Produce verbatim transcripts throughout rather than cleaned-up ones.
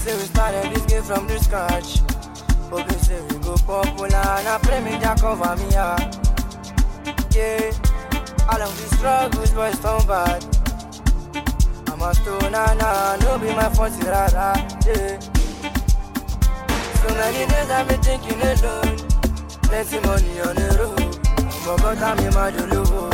say we started this game from the scratch. Hope say we go popular and I pray me Jah cover me up. Yeah, all of these struggles boys turn bad. I'm a stoner now, no be my fault, rara. Yeah. So many days I've been thinking alone. Plenty money on the road. Forgot I'm in my dolo.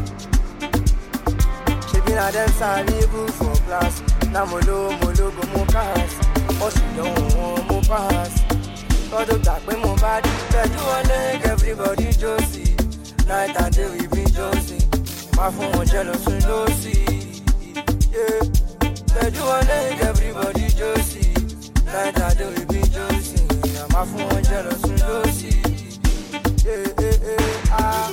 She been a them salibu for class. Now molo molo go mo pass. Oh she don't want mo pass. Got to back when mo bad. Tell you one leg everybody josie. Night and day we be josie. My phone was jealous and lossy. Yeah. Tell you one leg everybody josie. Night and day we be josie. My phone was jealous and lossy. Yeah, yeah, yeah, ah.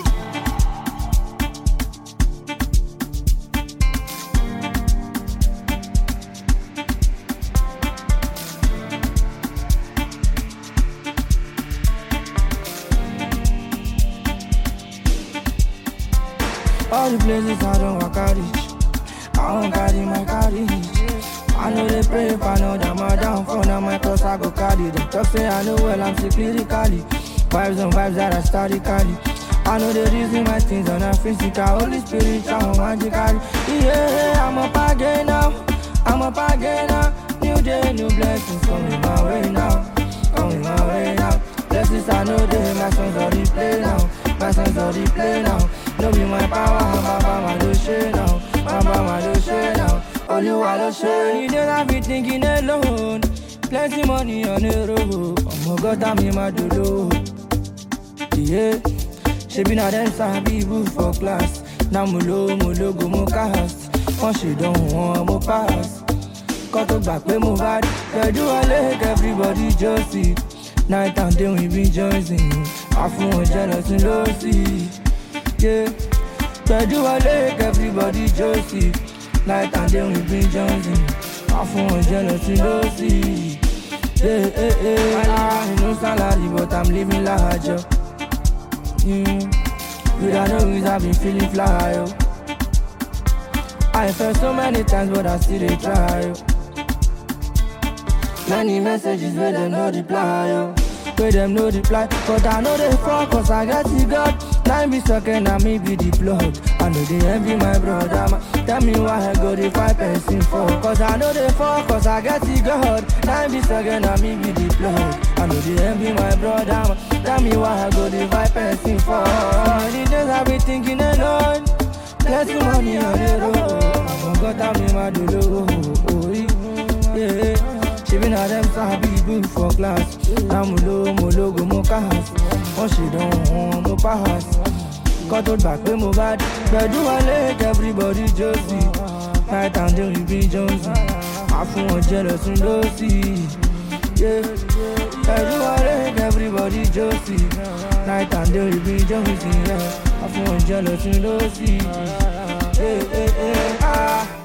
All the places I don't walk out reach, I won't carry my carriage. I know they pray if I know that my downfall, now my cross I go carry them. Talk say I know well I'm sick lyrically. Vibes and vibes that I started carry. I know the reason my things are not physical, Holy Spirit, I'm magically. Yeah, I'm up again now, I'm up again now. New day, new blessings coming my way now, coming my way now. Blessings I know they, my songs already play now, my songs already play now. No be my power, my mama do shit now, my mama do shit now. Only while I share, you don't have me thinking alone. Plenty money on the road, oh my God, I'm in my dolo. Yeah, she been a them sabi boo for class. Now mulo mulo go mo cast. Oh she don't want mo pass. Cut to back when mo bad. They do a leg, everybody just see. Night and day we be joining. I feel jealous and lossy. Yeah, they do a leg, everybody just see. Night and day we be joining. I feel jealous and lossy. Yeah, yeah, yeah. I no salary but I'm living like a job. Mm. Without no reason I've been feeling fly, yo. I fell so many times but I still they try, yo. Many messages where them no reply, yo. Where them no reply, but I know they fall cause I got it God. Nine be second and me be the blood. I know they envy my brother, man. Tell me why I go the five person for. Cause I know they fall cause I got it God. Nine be second and me be the blood. I know they envy my brother, man. Tell me why I go the five person for. Many days I be thinking alone. Plenty money on the road. I forgot I'm in my dolo. Oh, yeah. She been a them sabi good for class. Now mulo mulo go mo cast. Oh she don't want mo pass. Cut out back when mo bad. They do a leg everybody just see. Night and day we be Jonesy. I feel jealous and lossy. Yeah, they do a leg everybody just see. Night and day we be Jonesy. Yeah, I feel jealous and lossy. Yeah, yeah, yeah, ah.